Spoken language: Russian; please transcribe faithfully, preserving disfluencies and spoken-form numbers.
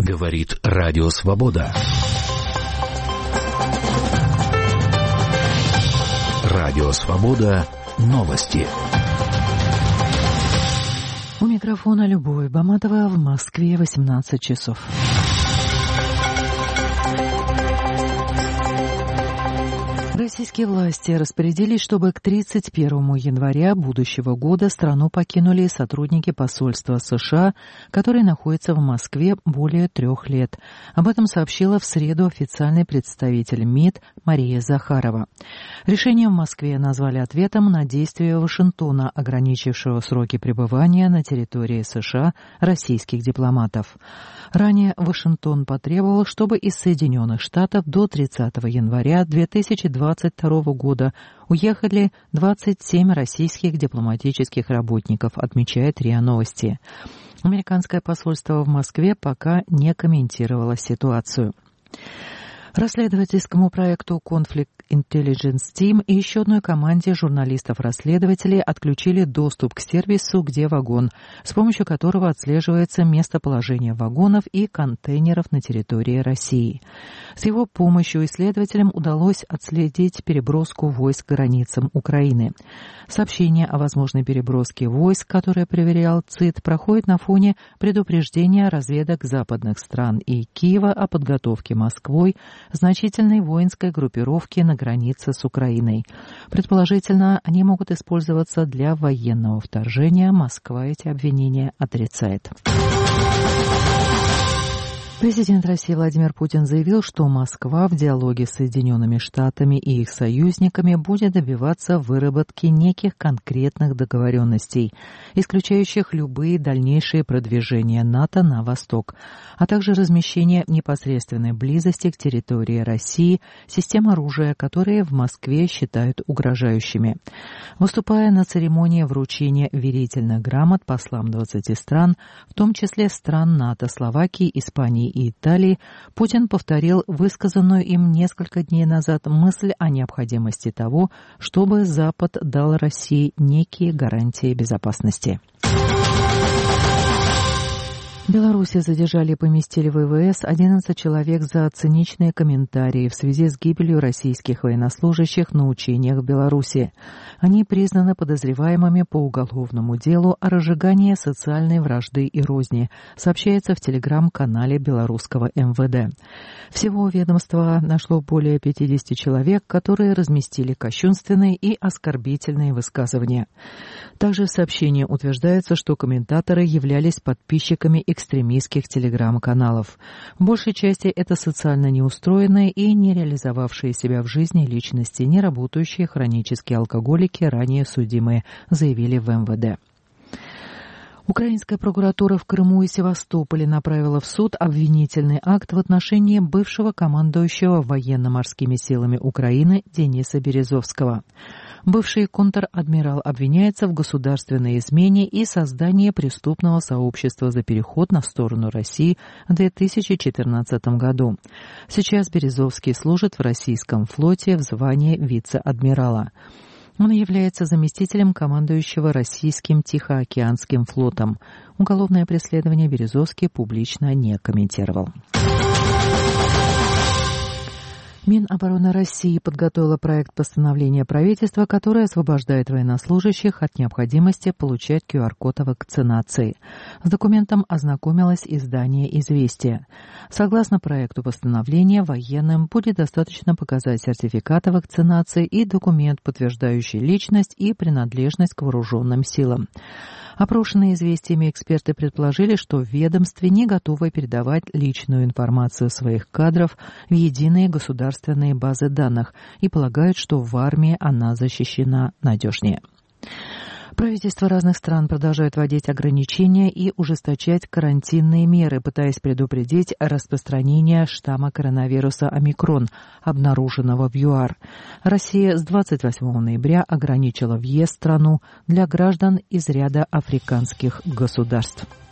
Говорит Радио Свобода. Радио Свобода. Новости. У микрофона Любовь Баматова. В Москве восемнадцать часов. Российские власти распорядились, чтобы к тридцать первому января будущего года страну покинули сотрудники посольства США, которые находятся в Москве более трех лет. Об этом сообщила в среду официальный представитель МИД Мария Захарова. Решение в Москве назвали ответом на действия Вашингтона, ограничившего сроки пребывания на территории США российских дипломатов. Ранее Вашингтон потребовал, чтобы из Соединенных Штатов до тридцатого января две тысячи двадцать второго года уехали двадцать семь российских дипломатических работников, отмечает РИА Новости. Американское посольство в Москве пока не комментировало ситуацию. Расследовательскому проекту Conflict Intelligence Team и еще одной команде журналистов-расследователей отключили доступ к сервису «Где вагон», с помощью которого отслеживается местоположение вагонов и контейнеров на территории России. С его помощью исследователям удалось отследить переброску войск к границам Украины. Сообщение о возможной переброске войск, которое проверял ЦИД, проходит на фоне предупреждения разведок западных стран и Киева о подготовке Москвой значительной воинской группировки на границе с Украиной. Предположительно, они могут использоваться для военного вторжения. Москва эти обвинения отрицает. Президент России Владимир Путин заявил, что Москва в диалоге с Соединенными Штатами и их союзниками будет добиваться выработки неких конкретных договоренностей, исключающих любые дальнейшие продвижения НАТО на восток, а также размещение в непосредственной близости к территории России систем оружия, которые в Москве считают угрожающими. Выступая на церемонии вручения верительных грамот послам двадцати стран, в том числе стран НАТО, Словакии, Испании и Италии, Путин повторил высказанную им несколько дней назад мысль о необходимости того, чтобы Запад дал России некие гарантии безопасности. В Беларуси задержали и поместили в ВВС одиннадцать человек за циничные комментарии в связи с гибелью российских военнослужащих на учениях в Беларуси. Они признаны подозреваемыми по уголовному делу о разжигании социальной вражды и розни, сообщается в телеграм-канале белорусского эм вэ дэ. Всего ведомство нашло более пятидесяти человек, которые разместили кощунственные и оскорбительные высказывания. Также в сообщении утверждается, что комментаторы являлись подписчиками экстремистских телеграм-каналов. В большей части это социально неустроенные и не реализовавшие себя в жизни личности, не работающие хронические алкоголики, ранее судимые, заявили в эм вэ дэ. Украинская прокуратура в Крыму и Севастополе направила в суд обвинительный акт в отношении бывшего командующего военно-морскими силами Украины Дениса Березовского. Бывший контр-адмирал обвиняется в государственной измене и создании преступного сообщества за переход на сторону России в две тысячи четырнадцатом году. Сейчас Березовский служит в российском флоте в звании вице-адмирала. Он является заместителем командующего российским Тихоокеанским флотом. Уголовное преследование Березовский публично не комментировал. Минобороны России подготовила проект постановления правительства, которое освобождает военнослужащих от необходимости получать ку ар код о вакцинации. С документом ознакомилось издание «Известия». Согласно проекту постановления, военным будет достаточно показать сертификат о вакцинации и документ, подтверждающий личность и принадлежность к вооруженным силам. Опрошенные «Известиями» эксперты предположили, что в ведомстве не готовы передавать личную информацию своих кадров в единые государственные базы данных и полагают, что в армии она защищена надежнее. Правительства разных стран продолжают вводить ограничения и ужесточать карантинные меры, пытаясь предупредить распространение штамма коронавируса омикрон, обнаруженного в ЮАР. Россия с двадцать восьмого ноября ограничила въезд в страну для граждан из ряда африканских государств.